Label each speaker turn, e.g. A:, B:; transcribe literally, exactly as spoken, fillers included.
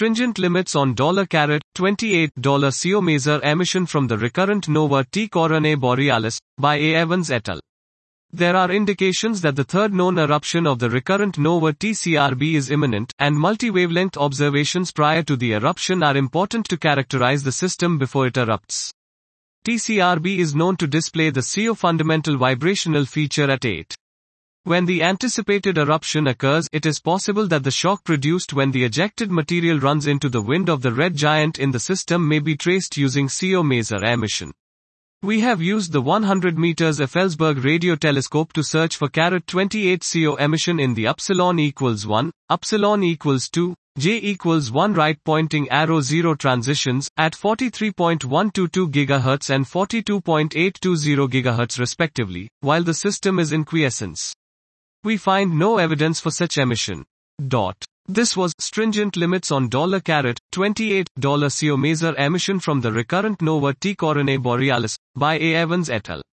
A: Stringent limits on twenty-eight C O Maser emission from the recurrent nova T Coronae Borealis, by A. Evans et al. There are indications that the third known eruption of the recurrent nova T C R B is imminent, and multi-wavelength observations prior to the eruption are important to characterize the system before it erupts. T C R B is known to display the C O fundamental vibrational feature at eight. When the anticipated eruption occurs, it is possible that the shock produced when the ejected material runs into the wind of the red giant in the system may be traced using C O Maser emission. We have used the one hundred meters Effelsberg radio telescope to search for twenty-eight C O emission in the upsilon equals one, upsilon equals two, J equals one right pointing arrow zero transitions, at forty-three point one two two gigahertz and forty-two point eight two zero gigahertz respectively, while the system is in quiescence. We find no evidence for such emission. Dot. This was Stringent Limits on twenty-eight C O Maser emission from the recurrent nova T Coronae Borealis, by A. Evans et al.